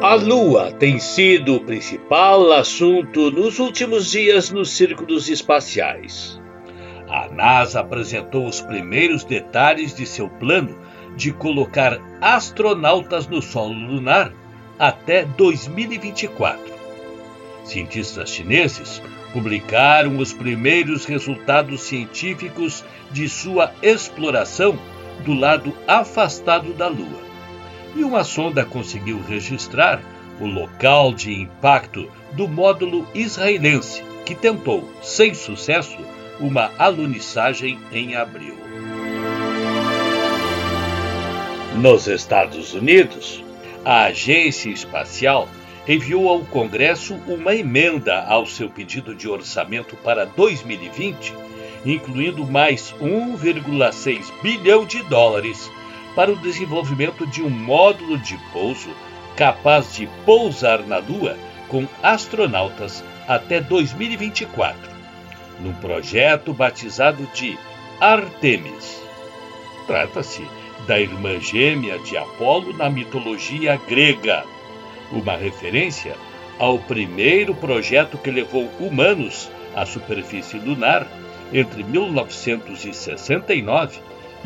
A Lua tem sido o principal assunto nos últimos dias nos círculos espaciais. A NASA apresentou os primeiros detalhes de seu plano de colocar astronautas no solo lunar até 2024. Cientistas chineses publicaram os primeiros resultados científicos de sua exploração do lado afastado da Lua. E uma sonda conseguiu registrar o local de impacto do módulo israelense, que tentou, sem sucesso, uma alunissagem em abril. Nos Estados Unidos, a Agência Espacial enviou ao Congresso uma emenda ao seu pedido de orçamento para 2020, incluindo mais 1,6 bilhão de dólares para o desenvolvimento de um módulo de pouso capaz de pousar na Lua com astronautas até 2024, num projeto batizado de Artemis. Trata-se da irmã gêmea de Apolo na mitologia grega, uma referência ao primeiro projeto que levou humanos à superfície lunar entre 1969 e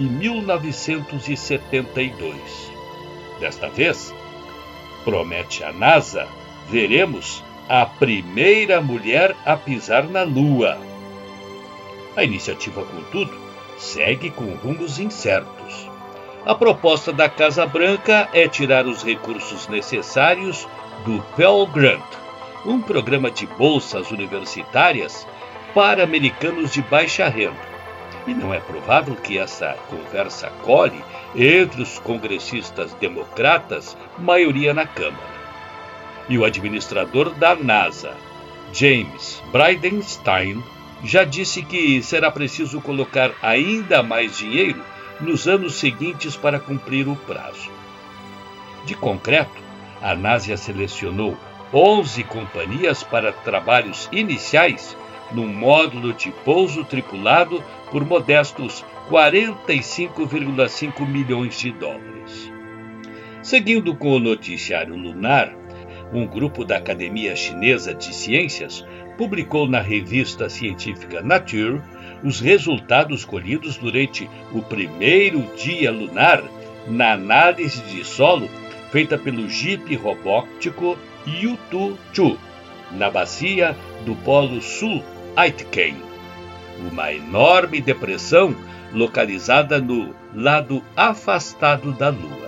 1972. Desta vez, promete a NASA, veremos a primeira mulher a pisar na Lua. A iniciativa, contudo, segue com rumos incertos. A proposta da Casa Branca é tirar os recursos necessários do Pell Grant, um programa de bolsas universitárias para americanos de baixa renda. E não é provável que essa conversa cole entre os congressistas democratas, maioria na Câmara. E o administrador da NASA, James Bridenstine, já disse que será preciso colocar ainda mais dinheiro nos anos seguintes para cumprir o prazo. De concreto, a NASA selecionou 11 companhias para trabalhos iniciais num módulo de pouso tripulado por modestos 45,5 milhões de dólares. Seguindo com o noticiário lunar, um grupo da Academia Chinesa de Ciências publicou na revista científica Nature os resultados colhidos durante o primeiro dia lunar na análise de solo feita pelo jipe robótico Yutu-2, na bacia do Polo Sul Aitken, uma enorme depressão localizada no lado afastado da Lua.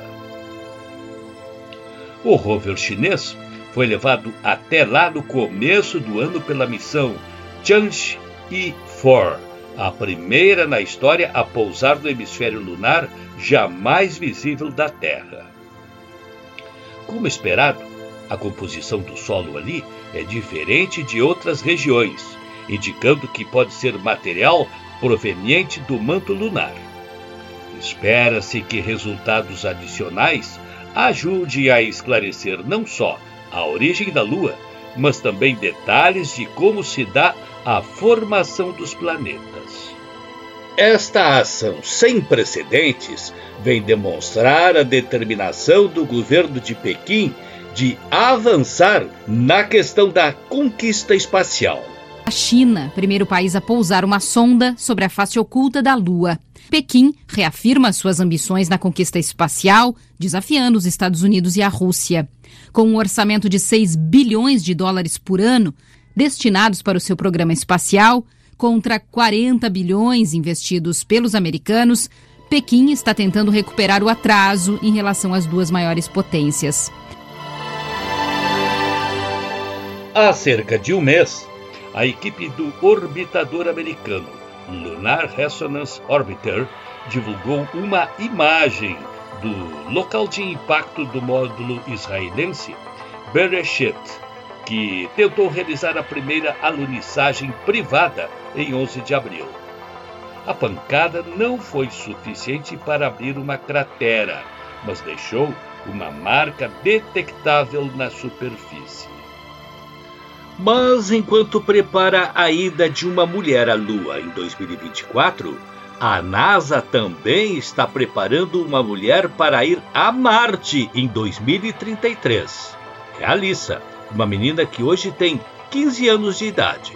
O rover chinês foi levado até lá no começo do ano pela missão Chang'e-4, a primeira na história a pousar no hemisfério lunar jamais visível da Terra. Como esperado, a composição do solo ali é diferente de outras regiões, indicando que pode ser material proveniente do manto lunar. Espera-se que resultados adicionais ajudem a esclarecer não só a origem da Lua, mas também detalhes de como se dá a formação dos planetas. Esta ação sem precedentes vem demonstrar a determinação do governo de Pequim de avançar na questão da conquista espacial. A China, primeiro país a pousar uma sonda sobre a face oculta da Lua. Pequim reafirma suas ambições na conquista espacial, desafiando os Estados Unidos e a Rússia. Com um orçamento de 6 bilhões de dólares por ano destinados para o seu programa espacial, contra 40 bilhões investidos pelos americanos, Pequim está tentando recuperar o atraso em relação às duas maiores potências. Há cerca de um mês, a equipe do orbitador americano Lunar Resonance Orbiter divulgou uma imagem do local de impacto do módulo israelense Bereshit, que tentou realizar a primeira alunissagem privada em 11 de abril. A pancada não foi suficiente para abrir uma cratera, mas deixou uma marca detectável na superfície. Mas enquanto prepara a ida de uma mulher à Lua em 2024, a NASA também está preparando uma mulher para ir a Marte em 2033. É a Alissa, uma menina que hoje tem 15 anos de idade.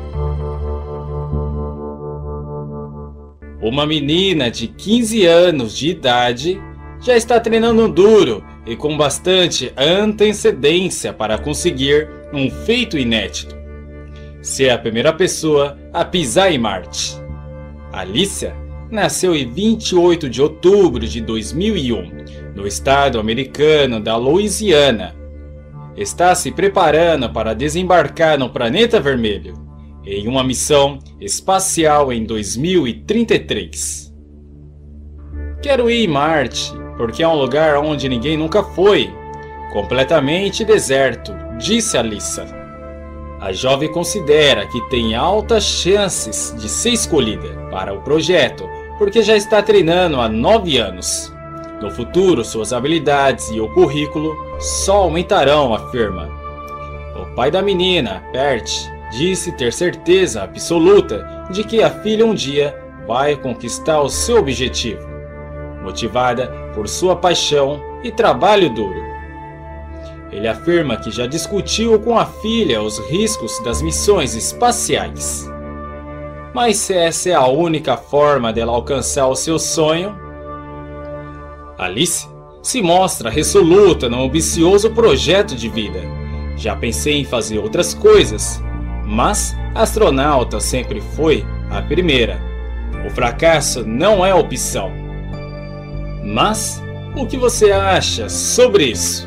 Uma menina de 15 anos de idade já está treinando duro e com bastante antecedência para conseguir um feito inédito: ser a primeira pessoa a pisar em Marte. Alissa nasceu em 28 de outubro de 2001, no estado americano da Louisiana. Está se preparando para desembarcar no planeta vermelho, em uma missão espacial em 2033. Quero ir em Marte, porque é um lugar onde ninguém nunca foi, completamente deserto, disse Alissa. A jovem considera que tem altas chances de ser escolhida para o projeto, porque já está treinando há 9 anos. No futuro, suas habilidades e o currículo só aumentarão, afirma. O pai da menina, Bert, disse ter certeza absoluta de que a filha um dia vai conquistar o seu objetivo, motivada por sua paixão e trabalho duro. Ele afirma que já discutiu com a filha os riscos das missões espaciais. Mas se essa é a única forma dela alcançar o seu sonho, Alice se mostra resoluta no ambicioso projeto de vida. Já pensei em fazer outras coisas, mas astronauta sempre foi a primeira. O fracasso não é opção. Mas o que você acha sobre isso?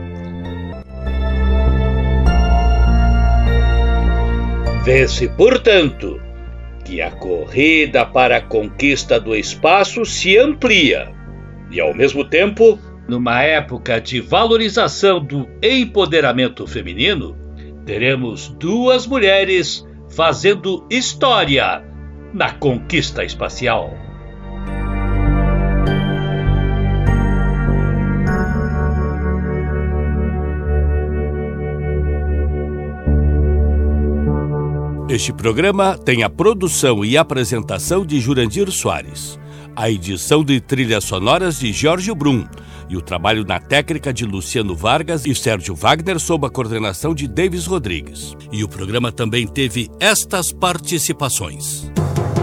Vê-se, portanto, que a corrida para a conquista do espaço se amplia e, ao mesmo tempo, numa época de valorização do empoderamento feminino, teremos 2 mulheres fazendo história na conquista espacial. Este programa tem a produção e apresentação de Jurandir Soares, a edição de trilhas sonoras de Jorge Brum e o trabalho na técnica de Luciano Vargas e Sérgio Wagner sob a coordenação de Davis Rodrigues. E o programa também teve estas participações: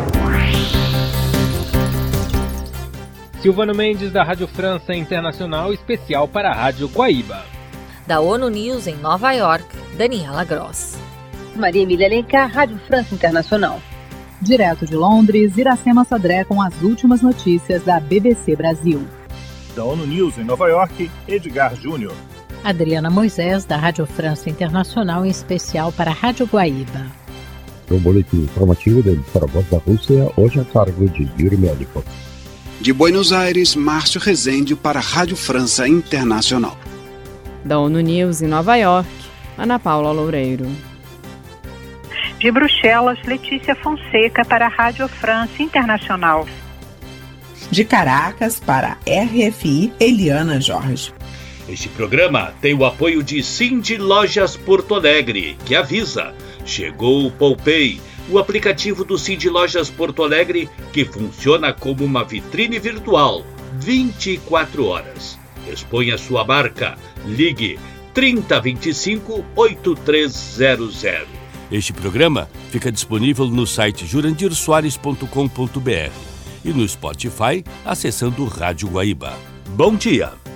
Silvano Mendes, da Rádio França Internacional, especial para a Rádio Guaíba. Da ONU News em Nova York, Daniela Gross. Maria Emília Alencar, Rádio França Internacional. Direto de Londres, Iracema Sodré com as últimas notícias da BBC Brasil. Da ONU News em Nova York, Edgar Júnior. Adriana Moisés, da Rádio França Internacional, em especial para a Rádio Guaíba. O boletim informativo da emissora Voz da Rússia, hoje a cargo de Yuri Melikov. De Buenos Aires, Márcio Rezende para a Rádio França Internacional. Da ONU News em Nova York, Ana Paula Loureiro. De Bruxelas, Letícia Fonseca para a Rádio França Internacional. De Caracas para a RFI, Eliana Jorge. Este programa tem o apoio de Cindy Lojas Porto Alegre, que avisa: chegou o Poupei, o aplicativo do Cindy Lojas Porto Alegre, que funciona como uma vitrine virtual, 24 horas. Exponha sua marca, ligue 3025 8300. Este programa fica disponível no site jurandirsoares.com.br e no Spotify acessando Rádio Guaíba. Bom dia!